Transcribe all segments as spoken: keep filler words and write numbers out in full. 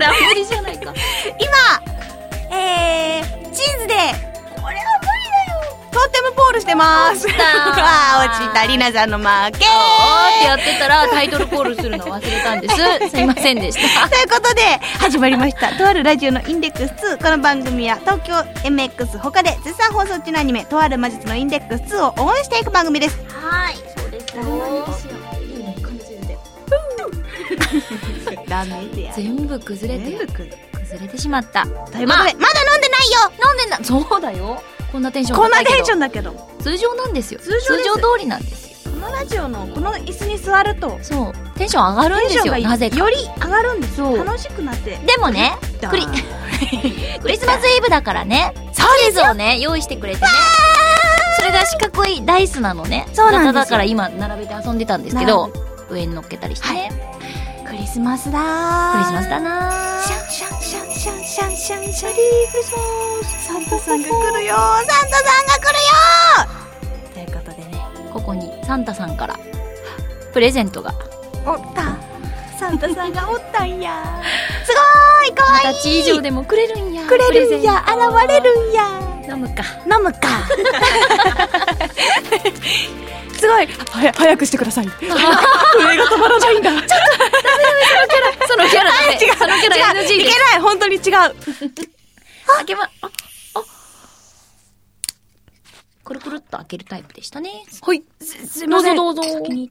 だ、無理じゃないか。 今、えー、チーズで、これは無理だよ。トーテムポールしてます。 落ちたあー、落ちた。りなさんの負け。 あーってやってたらタイトルコールするの忘れたんです。すいませんでした。 ということで、始まりました。とあるラジオのインデックスツー。この番組は東京 エムエックス 他で絶賛放送中のアニメ、とある魔術のインデックスツーを応援していく番組です。 はい、そうですよ。 いいね、感じで。ダメでや。 全部崩れて、 全部崩れてしまった。 ということで、まだ飲んでないよ。 飲んでな、そうだよ。こんなテンションこんな高いけど。 テンションだけど。 通常なんですよ。 通常です。 通常通りなんですよ。 このラジオのこの椅子に座ると、 そう、テンション上がるんですよ。なぜか。 より上がるんですよ。 そう楽しくなって。 でもね、クリ、クリスマスイブだからね、チーズをね、用意してくれてね。それが四角いダイスなのね。 そうなんですよ。 だから今並べて遊んでたんですけど、上に乗っけたりしてね。 クリスマスだー。 クリスマスだなー。 シャンシャンシャンシャンシャンシャンシャリークリスマス。サンタさんが来るよー。サンタさんが来るよー。ということでね、 ここにサンタさんからプレゼントがおった。サンタさんがおったんや。すごーい、かわいい。 二十歳以上でもくれるんや。 くれるんや。現れるんや。 飲むか。 飲むか。すごい。はや、早くしてください。上が止まらないんだ。ちょっと、ダメダメ、そのキャラ。そのキャラダメ。違う。そのキャラ エヌジー です。いけない。本当に違う。 開けま、あ、あ。くるくるっと開けるタイプでしたね。 はい。す、すいません。 どうぞどうぞ。 先に。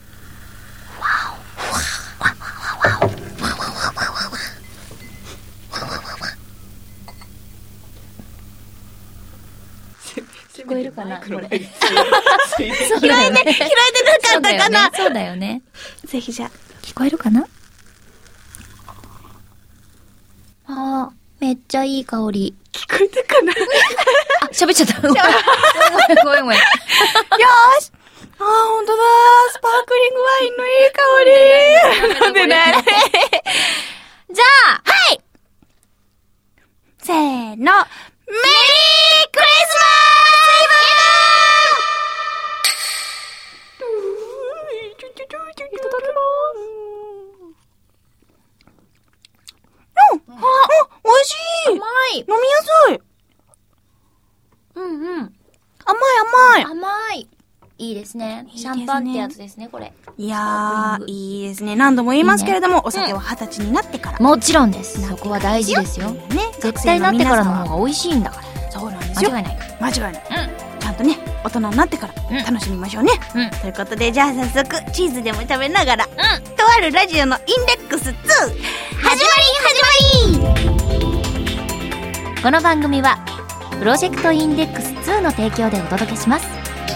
聞こえるかなこれ。拾えて、拾えてなかったかな。 そうだよね。 ぜひじゃあ、 聞こえるかな。あー、めっちゃいい香り。 聞こえたかな。 あ、喋っちゃった。ごめんごめんごめん。よーし。あー、ほんとだー。スパークリングワインのいい香り。飲んでない。 じゃあ、 はい。せーの。メリークリスマスいただきます。うん、あ、美味しい。 甘い。 飲みやすい。 うんうん。 甘い甘い。 甘い。いいですね。 いいですね。 シャンパンってやつですね、これ。 いやー、いいですね。何度も言いますけれども、いいね、お酒は二十歳になってから。 もちろんです。そこは大事ですよ。 ね、 絶対なってからの方が美味しいんだから。 そうなんですよ。 間違いない。 間違いない。 うん。 ちゃんとね、大人になってから楽しみましょうね。 うん。 ということで、じゃあ早速、チーズでも食べながら、うん。とあるラジオのインデックスツー、始まり始まり。 この番組は、プロジェクトインデックスツーの提供でお届けします。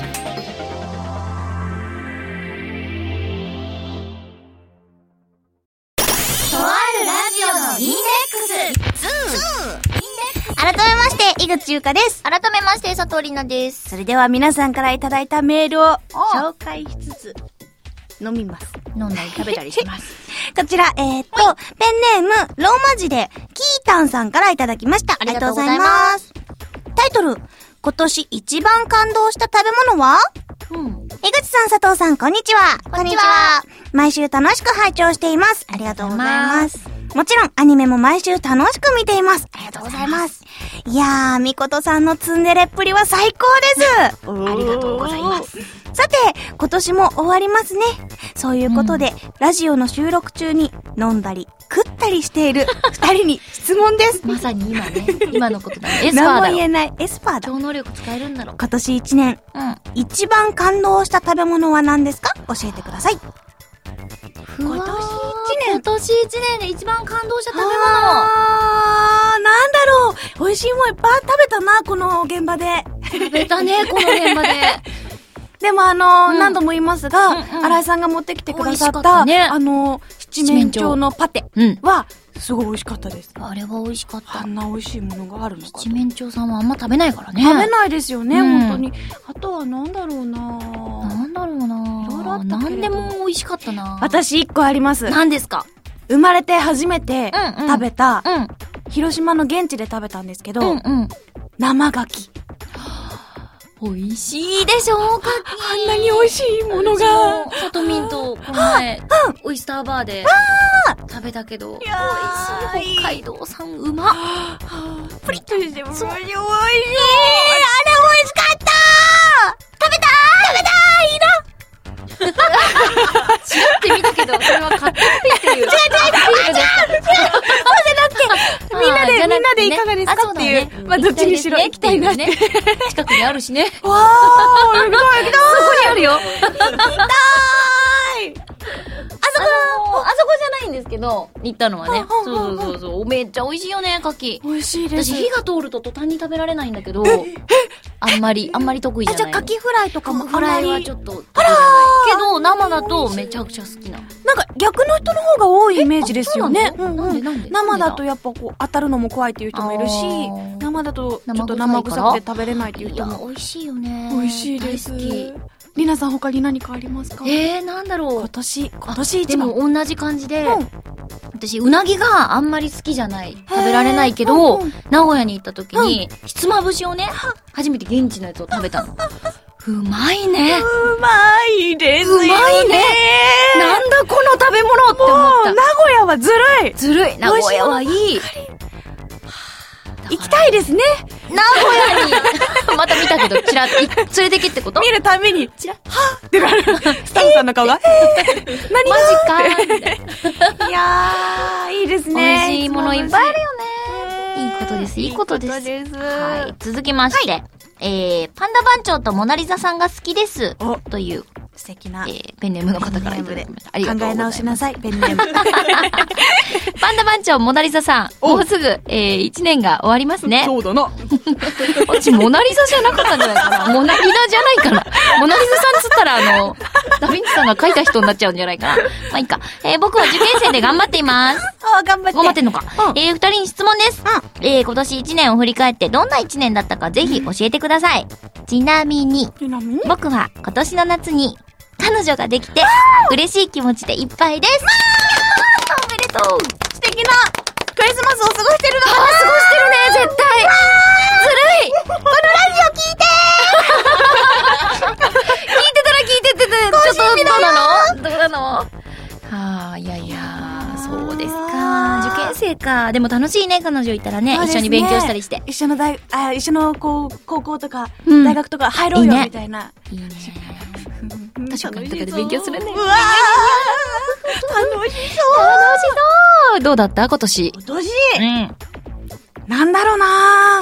改めまして、井口優香です。 改めまして、佐藤里奈です。 それでは皆さんからいただいたメールを紹介しつつ、飲みます。 飲んだり食べたりします。 こちら、えー、っと、ペンネーム、ローマ字で、キータンさんからいただきました。 ありがとうございます。 タイトル、今年一番感動した食べ物は？うん。井口さん、佐藤さん、こんにちは。 こんにちは。 毎週楽しく拝聴しています。ありがとうございます。もちろん、アニメも毎週楽しく見ています。ありがとうございます。いやー、みことさんのツンデレっぷりは最高です。 ありがとうございます。 さて、今年も終わりますね。そういうことで、うん、ラジオの収録中に飲んだり、食ったりしている二人に質問です。 まさに今ね、今のことだね。エスパーだろ。 何も言えない。エスパーだ。 超能力使えるんだろ。 今年一年、うん、一番感動した食べ物は何ですか？教えてください。 今年一年今年一年で一番感動した食べ物。 あー、なんだろう。美味しいもんいっぱい食べたな、この現場で。 食べたね、この現場で。 でもあのーうん、何度も言いますが、うんうん、新井さんが持ってきてくださった、ね、あのー、七面鳥のパテは、すごい美味しかったです。 あれは美味しかった。 あんな美味しいものがあるのか。 七面鳥さんはあんま食べないからね。 食べないですよね、うん、本当に。あとはなんだろうななんだろうないろいろあったけれど。なんでも美味しかったな。 私一個あります。 何ですか？ 生まれて初めて食べた、 うんうん、 広島の現地で食べたんですけど、 うんうん、 生牡蠣。 美味しいでしょう、牡蠣。 あんなに美味しいものが。 サトミンと、この前、オイスターバーで、食食べたけど、 いやー美味しい。北海道産うまっ。 プリッとしてもそう美味しい。あれ美味しかったー食べたー食べたーいいなチラって見たけど、それは買ってっていう。違う違う違う違うそうじゃなくて、みんなで、みんなでいかがですかっていう。まあ、どっちにしろ行きたいなって。 近くにあるしね。 わー、行きたい行きたい。 そこにあるよ。 行きたーい。あそこ、 あそこじゃないんですけど、行ったのはね。そうそうそうそう。めっちゃ美味しいよね、牡蠣。 美味しいです。 私、火が通ると途端に食べられないんだけど、あんまり、あんまり得意じゃない。 じゃあ、牡蠣フライとかもフライはちょっと得意じゃない。けど、生だとめちゃくちゃ好きな。 なんか、逆の人の方が多いイメージですよね。 うんうん。 生だとやっぱこう、当たるのも怖いっていう人もいるし、生だとちょっと生臭くて食べれないっていう人も。 美味しいよね。 美味しいです。大好き。りなさん他に何かありますか？ えー、なんだろう。 今年、今年一番。 でも同じ感じで、うん、私、うなぎがあんまり好きじゃない。食べられないけど、うんうん、名古屋に行った時に、ひつまぶしをね、初めて現地のやつを食べたの。うまいね。 うまいですよね。 うまいね。なんだこの食べ物って思った。 名古屋はずるい。 ずるい。名古屋はいい。 行きたいですね。 名古屋に。また見たけど、チラッ、連れてけってこと？ 見るたびに、チラッ、はぁってなる。スタッフさんの顔が、えー、何マジかいやー、いいですね。 美味しいものいっぱいあるよね。いいことです。いいことです。 いいことです。 はい。続きまして、はい、えー、パンダ番長とモナリザさんが好きです。という。 素敵な、 えー、ペンネームの方からいただきました。ありがとうございます。考え直しなさい、ペンネーム。 パンダ番長、モナリザさん。もうすぐ、えー、一年が終わりますね。 そうだな。 私、モナリザじゃなかったんじゃないかな。モナリザじゃないかな。モナリザさんつったら、あの、ダヴィンチさんが書いた人になっちゃうんじゃないかな。まあいいか。えー、僕は受験生で頑張っています。 あ、頑張って。 頑張ってんのか。 うん、 えー、二人に質問です。うん、えー、今年一年を振り返ってどんな一年だったかぜひ教えてください。ちなみに、 ちなみに僕は今年の夏に、彼女ができて、嬉しい気持ちでいっぱいです。おめでとう。 素敵なクリスマスを過ごしてるのかな。 過ごしてるね、絶対。ずるい。 このラジオ聞いてー聞いてたら聞いててて、ちょっとどうなのどうなのはあ、いやいや、そうですか。受験生か。でも楽しいね、彼女いたらね。一緒に勉強したりして。 一緒の大、あ、一緒のこう、高校とか、大学とか入ろうよ、みたいな。 いいね。確かにとかで勉強するね。 うわー楽しそう。 楽しそう。どうだった今年。 今年うん。 なんだろうな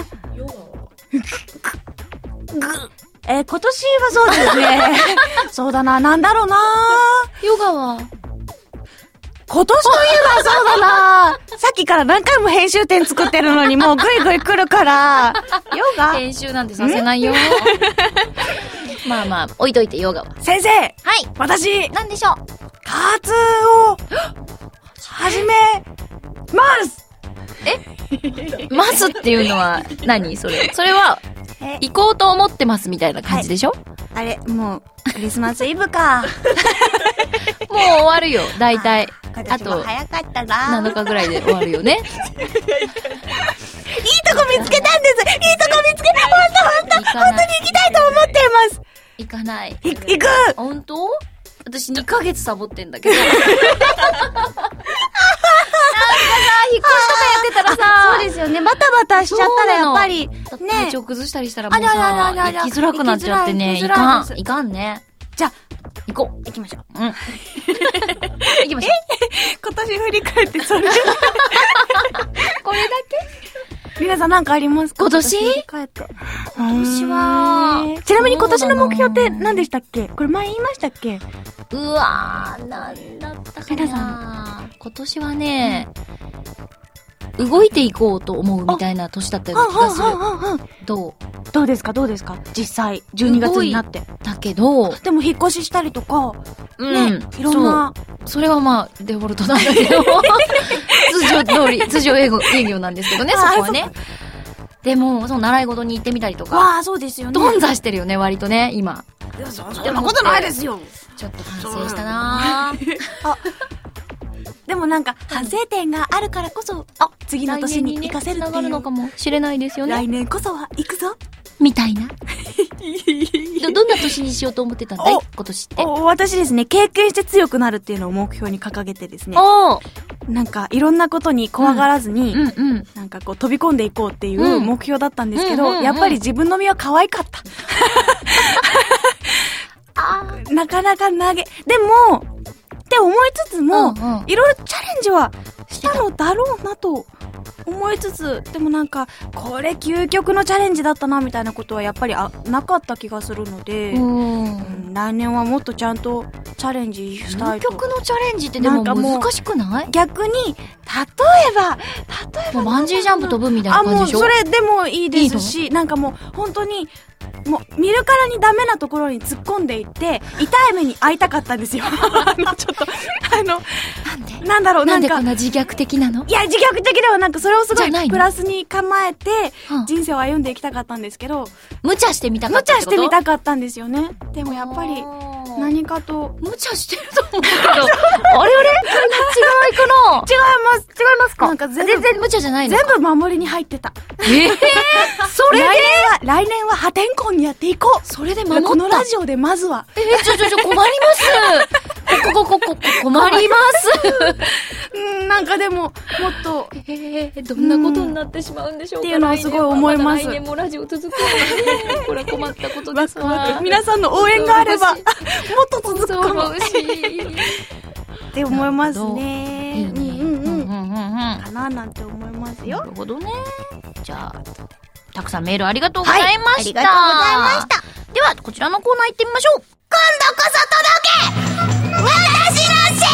えー、今年はそうですね。そうだな、なんだろうなヨガは今年といえばそうだなさっきから何回も編集点作ってるのにもうグイグイ来るから、ヨガ編集なんてさせないよ。まあまあ、置いといてヨガは。 先生。 はい。 私。 なんでしょう。 活を、始め、ますえますっていうのは何それ。それは、行こうと思ってますみたいな感じでしょ、 はい、あれ、もう、クリスマスイブか。 もう終わるよ、大体。 あと、早かったな。 なのかぐらいで終わるよね。 いいとこ見つけたんです。いいとこ見つけた。ほんとほんと。ほんとに行きたいと思っています。 行かない。 い、行く。 ほんと？私にかげつサボってんだけど。なんかさ、引っ越しとかやってたらさ、 そうですよね。バタバタしちゃったらやっぱり、ね。 体調崩したりしたらもうさ、行きづらくなっちゃってね。いかん。いかんね。 じゃあ、 行こう。 行きましょう。 うん。行きましょう。 今年振り返ってそれ。 これだけ皆さんなんかありますか？ 今年？ 振り返って。 今年は、 ちなみに今年の目標って何でしたっけ？これ前言いましたっけ？ うわー、なんだったかな。今年はね、動いていこうと思うみたいな年だったような気がする。どう？ どうですかどうですか実際、じゅうにがつになって。 だけど、 でも引っ越ししたりとか、 うん、 ね、いろんな。 それはまあ、デフォルトなんだけど、通常通り、通常営業、営業なんですけどね、そこはね。でも、その習い事に行ってみたりとか。 わあ、そうですよね。 頓挫してるよね、割とね、今。 いや、そんなことないですよ。 ちょっと反省したなぁ。あ、 でもなんか、反省点があるからこそ、あ、次の年に行かせるっていう。 来年にね、つながるのかもしれないですよね。 来年こそは行くぞ。 みたいな。ど、どんな年にしようと思ってたんだい今年って。 お、私ですね、経験して強くなるっていうのを目標に掲げてですね。 おなんかいろんなことに怖がらずに、 うんうん。 なんかこう飛び込んでいこうっていう目標だったんですけど、 うんうんうんうん、 やっぱり自分の身は可愛かった。なかなか投げ、でも、って思いつつも、 うんうん、 いろいろチャレンジはしたのだろうなと思いつつ、でもなんか、これ究極のチャレンジだったなみたいなことはやっぱりあなかった気がするので、 うんうん、来年はもっとちゃんとチャレンジしたいと。 究極のチャレンジってでも難しくない？ 逆に、例えば、例えば。 もうバンジージャンプ飛ぶみたいな感じでしょ？ あ、もうそれでもいいですし、いいなんかもう本当に、もう見るからにダメなところに突っ込んでいって痛い目に遭いたかったんですよ。あのちょっとあのなんでなんだろうなんでこんな自虐的なの？いや自虐的ではなくそれをすごいプラスに構えて人生を歩んでいきたかったんですけど、 無茶してみたかったってこと？ 無茶してみたかったんですよね。でもやっぱり何かと無茶してると思うけどあれあれ違いかな？違います違いますか？ なんか全然無茶じゃないの？ 全部守りに入ってた。 えー、それで来年は来年は破天荒にやっていこう。 それで守った。 このラジオでまずは。 えー、ちょちょちょ困りますこここここ困りますうん、なんかでももっとえー、どんなことになってしまうんでしょうか。 っていうのはすごい思います。 来年もラジオ続くのでこれは困ったことですわ。 皆さんの応援があればもっと続くかもしって思いますね。 いいね。うんうんうんうん。 かななんて思いますよ。 なるほどね。じゃあたくさんメールありがとうございました。 はい、ありがとうございました。 ではこちらのコーナー行ってみましょう。 今度こそ届け私のセ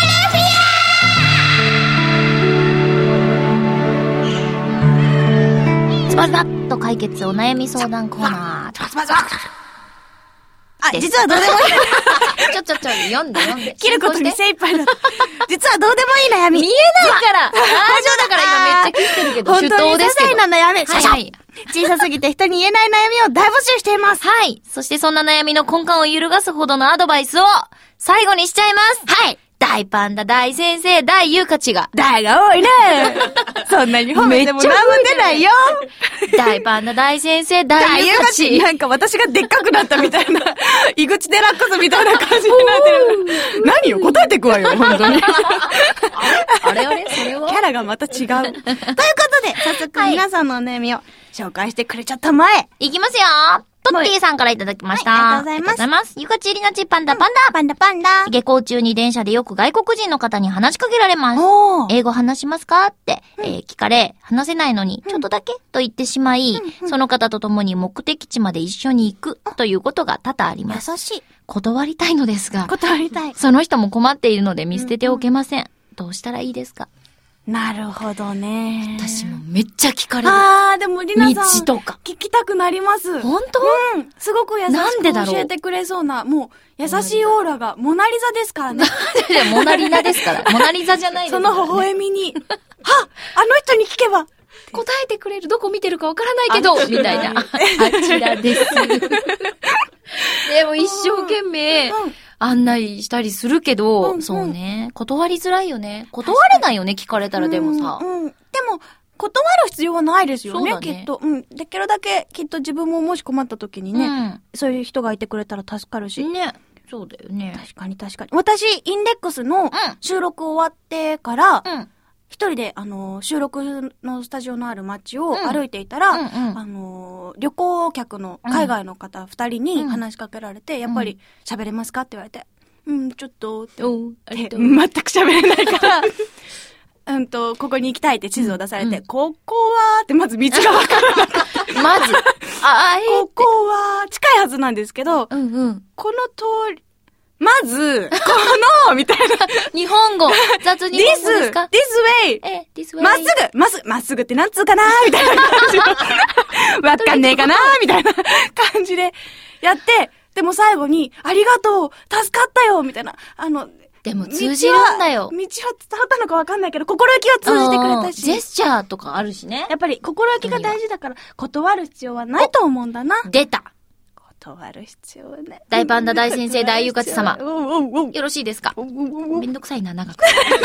オールフィア。ズバズバッと解決お悩み相談コーナー。ズバズバズバあ、実はどうでもいい。 ちょちょちょ、読んで読んで。 切ることに精一杯だ。実はどうでもいい悩み。 見えないから。ラジオだから今めっちゃ切ってるけど、手刀ですけど。 本当に些細な悩み。 はいはい。 小さすぎて人に言えない悩みを大募集しています。 はい。そしてそんな悩みの根幹を揺るがすほどのアドバイスを最後にしちゃいます。 はい。 大パンダ大先生大優香ちが。 大が多いね。そんなに褒めても何も出ないよ。 大パンダ大先生大優香ち。 なんか私がでっかくなったみたいな、井口デラックスみたいな感じになってる。何よ、答えてくわよ、本当に。 あれあれそれはキャラがまた違う。ということで、早速皆さんのお悩みを紹介してくれちゃったまえ。 いきますよ。トッティさんからいただきました。 はい、ありがとうございます。ありがとうございます。 ゆかちりなちパンダパンダ。 パンダパンダ。 下校中に電車でよく外国人の方に話しかけられます。英語話しますかって、うん、えー、聞かれ、話せないのに、ちょっとだけ、うん、と言ってしまい、うんうん、その方と共に目的地まで一緒に行くということが多々あります。 優しい。 断りたいのですが、 断りたい。 その人も困っているので見捨てておけません。うんうん、どうしたらいいですか？ なるほどね。 私もめっちゃ聞かれる。 あー、でもりなさん。 道とか。 聞きたくなります。 本当？ うん。すごく優しく教えてくれそうな、もう優しいオーラがモナリザですからね。 モナリナですから。モナリザじゃないですから、ね。 その微笑みに。はっあの人に聞けば答えてくれる。どこ見てるかわからないけど、みたいな。あちらです。でも一生懸命、うん案内したりするけど、うんうん、そうね。断りづらいよね。断れないよね、聞かれたらでもさ。 うん、うん。でも、断る必要はないですよね、ねきっと。うん。できるだけ、きっと自分ももし困った時にね、うん、そういう人がいてくれたら助かるし。 ね。そうだよね。 確かに確かに。私、インデックスの収録終わってから、うん、一人で、あの、収録のスタジオのある街を歩いていたら、うんうんうん、あの、旅行客の海外の方二人に話しかけられて、うん、やっぱり喋れますかって言われて、うん、ちょっと、って、全く喋れないから、うんと、ここに行きたいって地図を出されて、うん、ここは、ってまず道がわからなかった。 まず、あ、あ、 ここは、近いはずなんですけど、 うんうん、 この通り、まず、この、みたいな。 日本語。雑日本語ですか ?this, this way. え、this way. まっすぐ、まっすぐ、まっすぐってなんつうかなみたいな感じ。わかんねえかなみたいな感じでやって、でも最後に、ありがとう助かったよみたいな。あの、 でも通じるんだよ。 道は伝わったのかわかんないけど、心意気は通じてくれたし。 ジェスチャーとかあるしね。 やっぱり心意気が大事だから、断る必要はないと思うんだな。 出た。 断る必要はね。 大パンダ大先生大優勝様。よろしいですか？めんどくさいな、長く。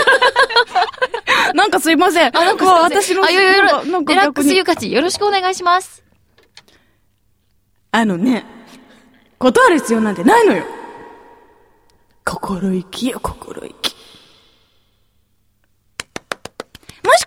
なんかすいません。 あ、なんか私の、 あ、よよよ、デラックス優勝よろしくお願いします。 あのね、断る必要なんてないのよ。心意気よ、心意気。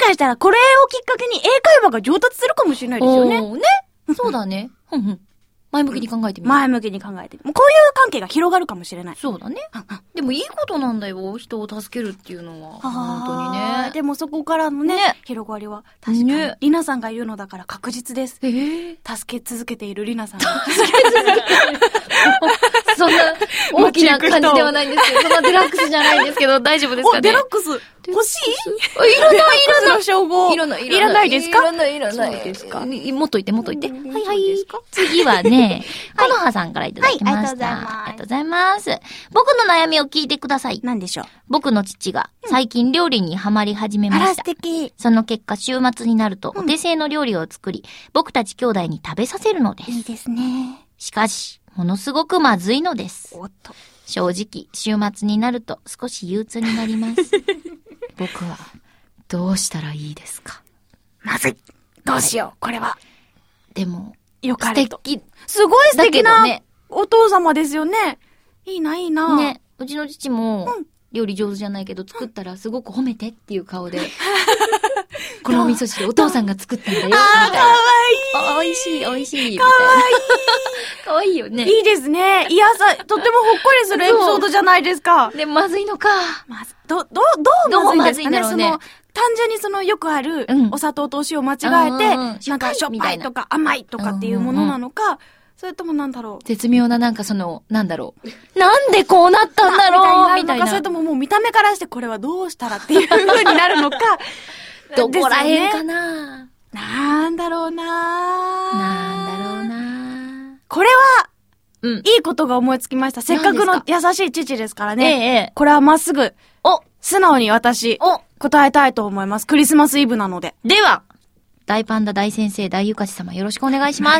かしたらこれをきっかけに英会話が上達するかもしれないですよね。 おーね。そうだね。ふんふん。前向きに考えてみる。 前向きに考えてみる。もうこういう関係が広がるかもしれない。 そうだね。でもいいことなんだよ。人を助けるっていうのは。本当にね。 でもそこからのね、ね広がりは確かに、ね。リナさんが言うのだから確実です。えー、助け続けているリナさん。助け続けている。 そんな大きな感じではないんですけど、そんなデラックスじゃないんですけど、大丈夫ですかね。 デラックス欲しい？ いらない、いらない。 称号。 いらない、 いらないですか？ いらない、いらない。そうですか。もっといて、もっといて。はいはい。次はね、このはさんからいただきました。ありがとうございます。僕の悩みを聞いてください。 何でしょう？ 僕の父が最近料理にハマり始めました。あら、素敵。 その結果、週末になるとお手製の料理を作り、僕たち兄弟に食べさせるのです。 いいですね。 しかし、ものすごくまずいのです。 おっと。 正直、週末になると少し憂鬱になります。僕は、どうしたらいいですか？ まずい。どうしよう、これは。 でも、 よかれと。 素敵。 すごい素敵なお父様ですよね。いいな、いいな。 ね、うちの父も、料理上手じゃないけど作ったらすごく褒めてっていう顔で、このお味噌汁お父さんが作ったんだよ、みたいな。 あー、かわいい。 おいしい、おいしい。 かわいい。かわいいよね。 いいですね。いやさ、とってもほっこりするエピソードじゃないですか。 で、まずいのか。 まず、ど、ど、どうまずいんですかね。その、単純にそのよくある、お砂糖とお塩間違えて、なんかしょっぱいとか甘いとかっていうものなのか、それともなんだろう。 絶妙ななんかその、なんだろう。なんでこうなったんだろうみたいな。 それとももう見た目からしてこれはどうしたらっていう風になるのか。 どこらへんかな、 なんだろうななんだろうなこれは、うん。いいことが思いつきました。せっかくの優しい父ですからね。ええ。これはまっすぐ。お素直に私。お答えたいと思います。クリスマスイブなので。 では、大パンダ大先生大ゆかし様よろしくお願いします。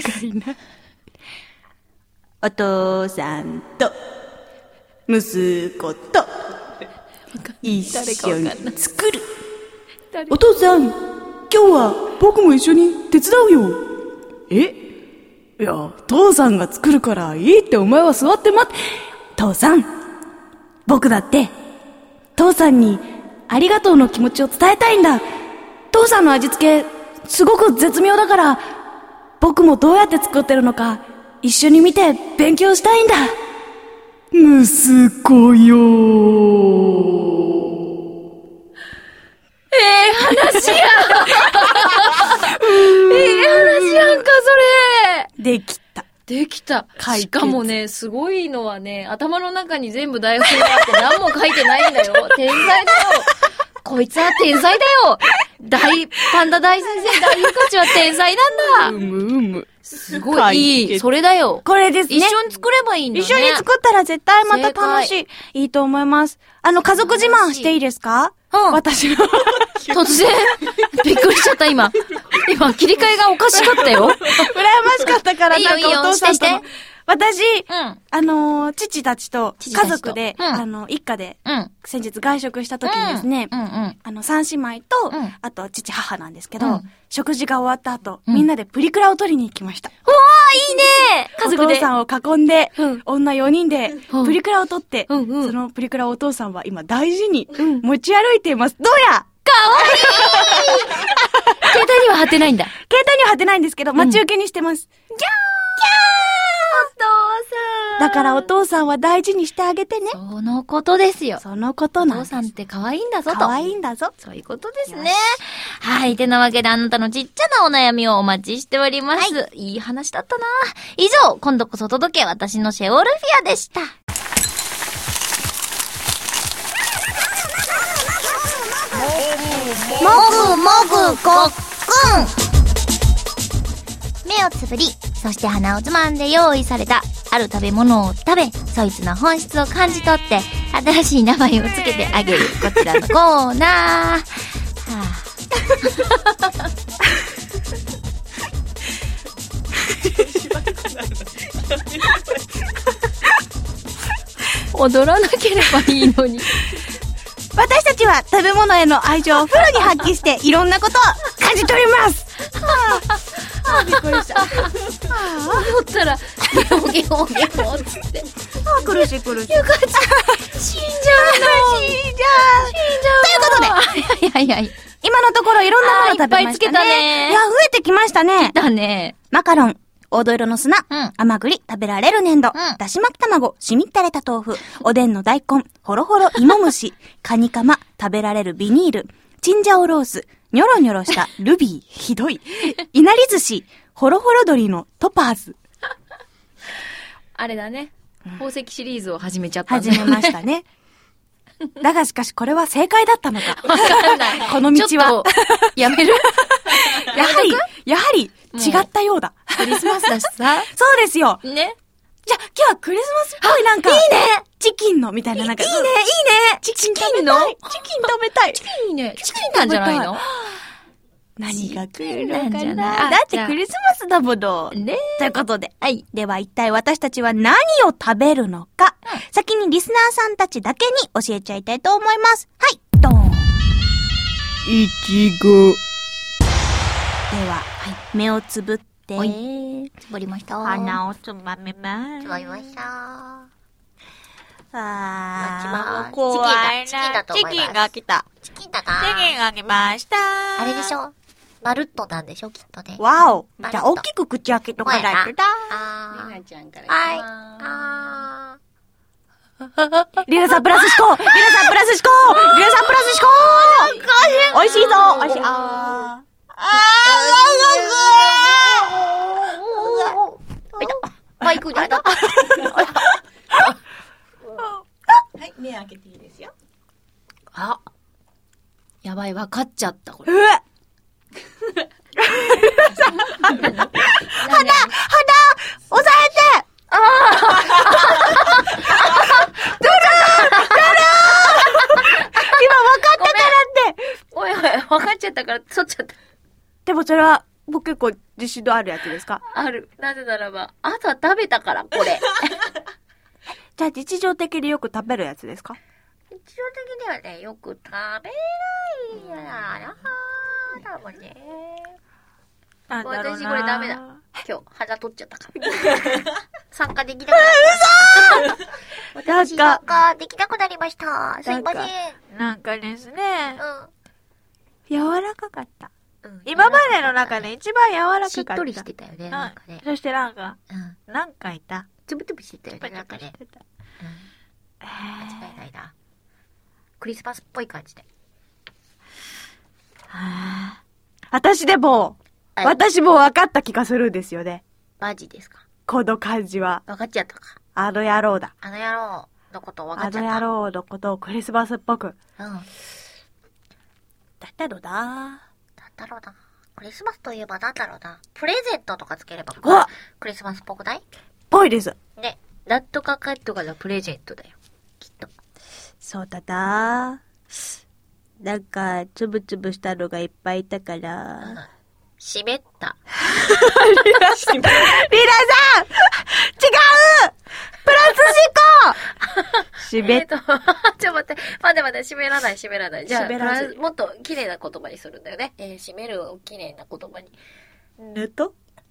お父さんと、息子と、一緒に作る。お父さん、今日は僕も一緒に手伝うよ。え？いや、父さんが作るからいいってお前は座って待って。父さん、僕だって、父さんにありがとうの気持ちを伝えたいんだ。父さんの味付け、すごく絶妙だから、僕もどうやって作ってるのか、一緒に見て勉強したいんだ。息子よええ話やええ話やんか、それできた。 できた。しかもね、すごいのはね、頭の中に全部台本があって何も書いてないんだよ。天才だよ。こいつは天才だよ。大、パンダ大先生、大ゆかちは天才なんだ。 うむうむ。 すごいいい。それだよ。 これですね。 一緒に作ればいいんだね。 一緒に作ったら絶対また楽しい。いいと思います。あの、家族自慢していいですか？うん。私の。 突然、びっくりしちゃった今。今、切り替えがおかしかったよ。 羨ましかったから、なんかお父さんとの。私、うん、あのー、父たちと家族で、うん、あの、一家で、うん、先日外食した時にですね、うんうんうん、あの、三姉妹と、うん、あと父母なんですけど、うん、食事が終わった後、うん、みんなでプリクラを撮りに行きました。 うわー、いいね家族で。お父さんを囲んで、うん、女よにんで、プリクラを撮って、うんうん、そのプリクラをお父さんは今大事に持ち歩いています。どうや？ かわいい携帯には貼ってないんだ。 携帯には貼ってないんですけど、待ち受けにしてます。 ギャーギャーお父さん。だからお父さんは大事にしてあげてね。 そのことですよ。 そのことなんです。 お父さんって可愛いんだぞと。 可愛いんだぞ。 そういうことですね。はい。てなわけであなたのちっちゃなお悩みをお待ちしております。はい、いい話だったな。以上、今度こそ届け私のシェオルフィアでした。 もぐもぐごっくん。目をつぶり、そして鼻をつまんで用意されたある食べ物を食べ、そいつの本質を感じ取って新しい名前をつけてあげるこちらのコーナー、はあ、踊らなければいいのに。 私たちは食べ物への愛情をフルに発揮していろんなことを感じ取ります。はあ、あ、びっくりした。 思ったらゲホゲホゲホっつって。 あ、苦しい苦しい。 ゆかち死んじゃうの。 死んじゃう。 死んじゃう。 ということで、 はいはいはい。 今のところいろんなもの食べましたね。 いっぱいつけたね。 いや、増えてきましたね。 だね。 マカロン、黄土色の砂、 うん、 甘栗、食べられる粘土、 うん、 だし巻き卵、しみったれた豆腐、おでんの大根、ほろほろ芋虫、カニカマ、食べられるビニール、チンジャオロース、ニョロニョロしたルビー、ひどい、いなり寿司、ほろほろ鳥のトパーズ。 あれだね。宝石シリーズを始めちゃったんだよね。 始めましたね。だがしかしこれは正解だったのか。 わかんない。 この道は。 ちょっとやめるやはり、やはり違ったようだ。 クリスマスだしさ。 そうですよ。 ね。 じゃあ今日はクリスマスっぽいなんか。いいねチキンのみたいななんか。いいねいいねチキン食べたい。チキン食べたい。 チキンいいね。チキンなんじゃないの？ 何が来るのかチキンなんじゃな。 ない？ だってクリスマスだもの。 ね。 ということで。はい。では一体私たちは何を食べるのか。うん、先にリスナーさんたちだけに教えちゃいたいと思います。はい。ドーン。いちご。では、はい、目をつぶって。 つぶりました。 鼻をつまみます。 つまみました。 あー、 怖いな。チキンだと思います。 チキンが来た。 チキンだな。 チキンが来ました。 あれでしょ？まるっとなんでしょきっとね。 わお。じゃあ大きく口開けとかないとだ。 あー。 リナちゃんからはい。あー。リナさんプラス思考リナさんプラス思考リナさんプラス思考おいしいぞおいしい。あー。あー。マイクに当たった。 はい、目開けていいですよ。 あ、やばい、わかっちゃった、これ。 うわ鼻鼻鼻押さえてあードゥルードゥルー今わかったからっておいおい、わかっちゃったから取っちゃった。 でもそれは、僕結構自信のあるやつですか？ ある。なぜならば、朝食べたから、これ。 じゃあ日常的によく食べるやつですか？ 日常的にはね、よく食べないやな。多分ね。 なんだろうな。 私これダメだ。今日、鼻取っちゃったから。参加できなくなりました。私参加できなくなりました。すいません。 なんかですね。 うん。 柔らかかった。うん、今までの中で一番柔らかかった。 しっとりしてたよね、なんかね。 そしてなんか、 うん、 なんかいた。 つぶつぶしてたよね、なんかね。うん。間違いないな。クリスマスっぽい感じで。 はぁ。私でも、はい、私も分かった気がするんですよね。 マジですか？この感じは。 分かっちゃったか。 あの野郎だ。 あの野郎のことを分かっちゃった。 あの野郎のことをクリスマスっぽく。うん。 だったろうな。 だったろうな。クリスマスといえばなんだろうな。プレゼントとかつければクリスマスっぽくない？ ぽいです。 ね。なんとかかんとかのプレゼントだよ。きっと。 そうだな。なんか、つぶつぶしたのがいっぱいいたから。うん、 湿った。リナさん違うプラス思考湿った。 ちょっと待って、待って待って、湿らない、湿らない。じゃあ、もっと綺麗な言葉にするんだよね。えー、湿るを綺麗な言葉に。 ぬと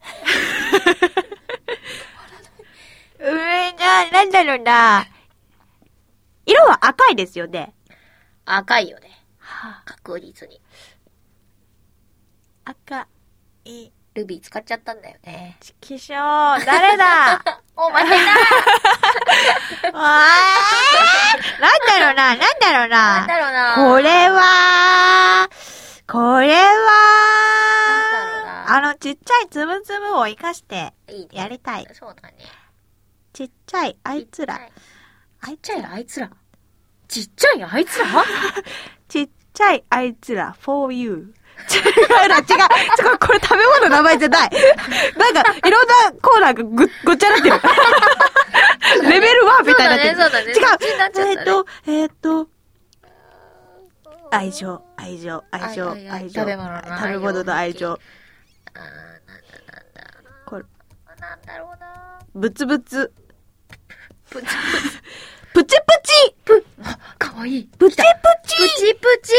うえな、なんだろうな。色は赤いですよね。 赤いよね。はあ、確実に。 赤い。 ルビー使っちゃったんだよね。 ちきしょう、誰だお前だあーなんだろうな、なんだろうな。 なんだろうな。 これは、これは、 なんだろうな。 あの、ちっちゃいつぶつぶを活かして、やりたい。いいね、 そうだね。 ちっちゃいあいつら。 ちっちゃいあいつら。ちっちゃいあいつらちっちゃいあいつら for you。違うな、違う。違う、これ食べ物の名前じゃない。なんか、いろんなコーナーがぐ、ごっちゃなってる。レベルワンみたいになってる。 そうだね、そうだね。 違う。えっと、えっと、愛情、愛情、愛情、愛情。 食べ物の愛情。 食べ物の愛情。 あー、なんだなんだ。 これ。 なんだろうな。 ブツブツ。 プチプチ。プチプチプ、あ、かわいい。 プチプチプチプチ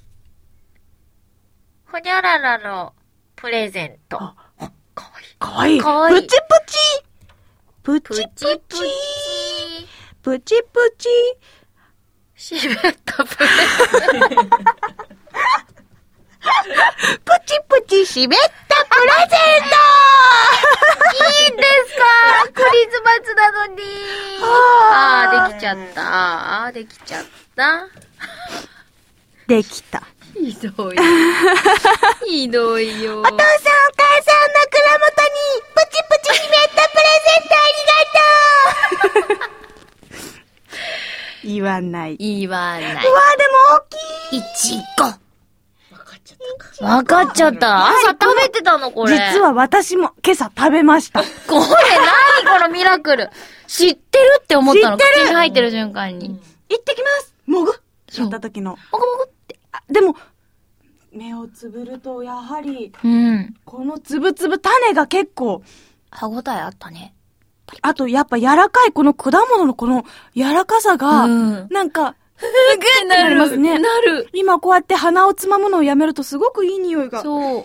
ほにゃららのプレゼント。 あ、 かわいい。 かわいい。 かわいい。 プチプチプチプチプチプチ湿ったプレゼント。 プチプチ湿ったプレゼントいいんですか？クリスマスなのに。あー、できちゃった。あー、できちゃった。 できた。 ひどい。ひどいよ。 お父さんお母さん、枕元にプチプチ湿ったプレゼントありがとう言わない。 言わない。うわー、 でも大きい。 いちご。わかっちゃった。朝食べてたのこれ。 実は私も今朝食べました。これ何このミラクル。知ってるって思ったの。口に入ってる瞬間に。 行ってきます。もぐやった時の。もぐもぐって。あ、でも、目をつぶるとやはり、うん。このつぶつぶ種が結構、 歯応えあったね。 あとやっぱ柔らかいこの果物のこの柔らかさが、うん、なんか、 ふぐってなりますね。 なる。今こうやって鼻をつまむのをやめるとすごくいい匂いが。 そう。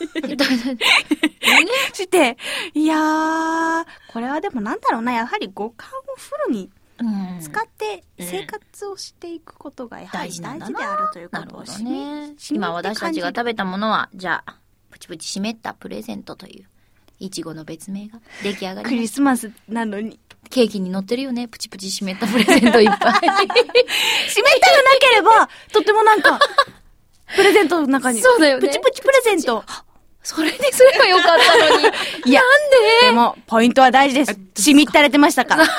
して、いやー、これはでもなんだろうな、やはり五感をフルに使って生活をしていくことがやはり大事であるということをしね。 今私たちが食べたものは、じゃあ、プチプチ湿ったプレゼントという、いちごの別名が出来上がりました。 クリスマスなのに。 ケーキに乗ってるよね。プチプチ湿ったプレゼントいっぱい。湿ったがなければ、とってもなんか、プレゼントの中に。 そうだよね。 プチプチプレゼント。 それですればよかったのに。いや、なんででも、ポイントは大事です。しみったれてましたから。へー。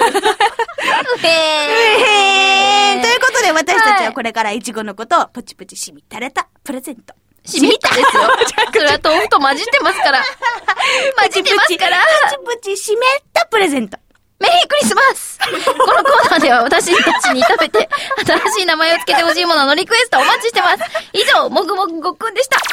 へー。ということで、私たちはこれからイチゴのことを、プチプチしみったれたプレゼント。 しみったですよ。それは豆腐と混じってますから。混じってますから。 プチプチ湿ったプレゼント。 メリークリスマスこのコーナーでは私たちに食べて新しい名前をつけてほしいもののリクエストお待ちしてます。以上、もぐもぐごっくんでした。と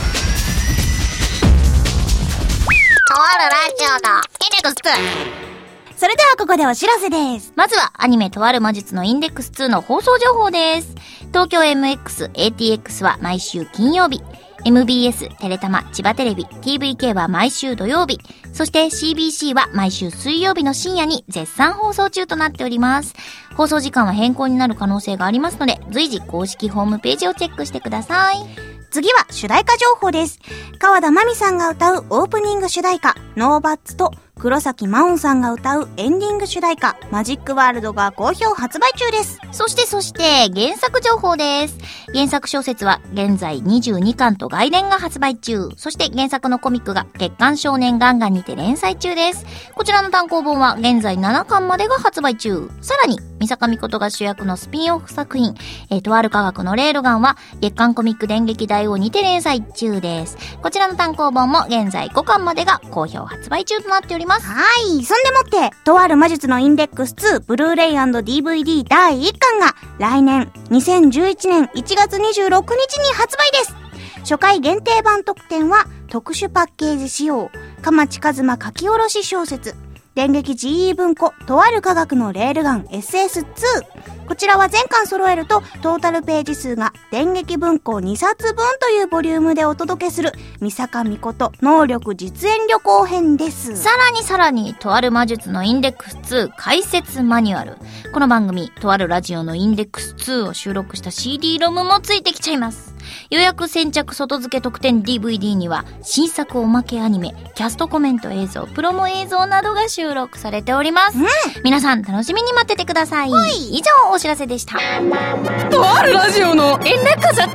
あるラジオのインデックスツー。 それではここでお知らせです。 まずはアニメとある魔術のインデックスツーの放送情報です。東京 エムエックス、エーティーエックス は毎週金曜日。エムビーエス、テレタマ、千葉テレビ、ティーブイケー は毎週土曜日、そして シービーシー は毎週水曜日の深夜に絶賛放送中となっております。放送時間は変更になる可能性がありますので、随時公式ホームページをチェックしてください。 次は主題歌情報です。川田真美さんが歌うオープニング主題歌、ノーバッツと黒崎真音さんが歌うエンディング主題歌、マジックワールドが好評発売中です。 そしてそして原作情報です。原作小説は現在にじゅうにかんと外伝が発売中。そして原作のコミックが月刊少年ガンガンにて連載中です。こちらの単行本は現在ななかんまでが発売中。さらに三坂美琴が主役のスピンオフ作品、えー、とある科学のレールガンは月刊コミック電撃大王にて連載中です。こちらの単行本も現在ごかんまでが好評発売中となっております。 はい。そんでもって、とある魔術のインデックスツーブルーレイ&ディーブイディー だいいっかんが来年にせんじゅういちねんいちがつにじゅうろくにちに発売です。初回限定版特典は特殊パッケージ仕様、鎌地一馬書き下ろし小説、電撃 ジーイー 文庫とある科学のレールガン エスエスツー。こちらは全巻揃えるとトータルページ数が電撃文庫にさつぶんというボリュームでお届けする三坂美琴能力実演旅行編です。 さらにさらにとある魔術のインデックスツー解説マニュアル。この番組とあるラジオのインデックスツーを収録した シーディー ロムもついてきちゃいます。予約先着外付け特典 ディーブイディー には新作おまけアニメ、キャストコメント映像、プロモ映像などが収録されております。うん、皆さん楽しみに待っててください。以上お知らせでした。 とあるラジオのインデックスツー。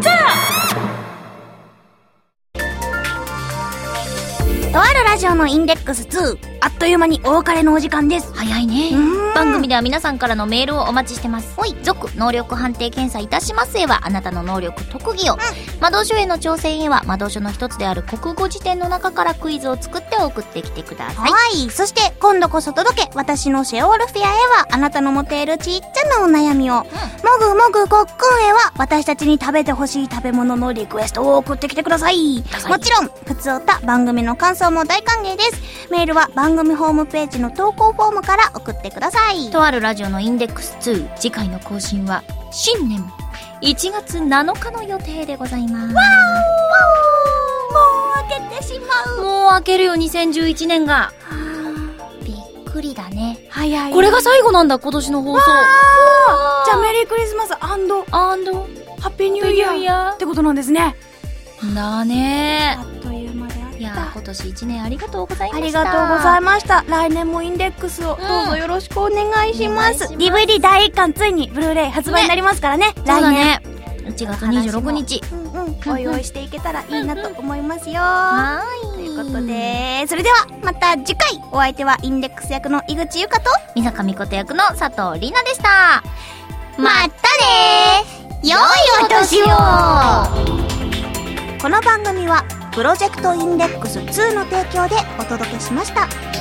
とあるラジオのインデックスツー、あっという間にお別れのお時間です。 早いね。番組では皆さんからのメールをお待ちしてます。おい、続能力判定検査いたしますへはあなたの能力特技を、うん、魔導書への挑戦へは魔導書の一つである国語辞典の中からクイズを作って送ってきてください。 はい。そして今度こそ届け私のシェオールフィアへはあなたの持っているちっちゃなお悩みを、うん、もぐもぐごっくんへは私たちに食べてほしい食べ物のリクエストを送ってきてください。もちろんふつおた番組の感想も大歓迎です。メールは番組ホームページの投稿フォームから送ってください。 とあるラジオのインデックスツー、次回の更新は新年いちがつなのかの予定でございます。わー、 もう明けてしまう。 もう明けるよにせんじゅういちねんが。びっくりだね。 早い。 これが最後なんだ、今年の放送。 じゃあメリークリスマス&&ハッピーニューイヤーってことなんですね。 だねあっという間であった。 いやー、今年一年ありがとうございまあした。 りがとうございました。来年もインデックスをどうぞよろしくお願いします。 お願いしますディーブイディー 第一巻ついにブルーレイ発売になりますからね。 そう来年。 だね。いちがつにじゅうろくにち。 うんうん。お用意していけたらいいなと思いますよ。 はーい。 ということで、それではまた次回お相手はインデックス役の井口ゆかと、 みさかみこと役の佐藤里奈でした。 まったねー。良いお年を。 この番組はプロジェクトインデックスツーの提供でお届けしました。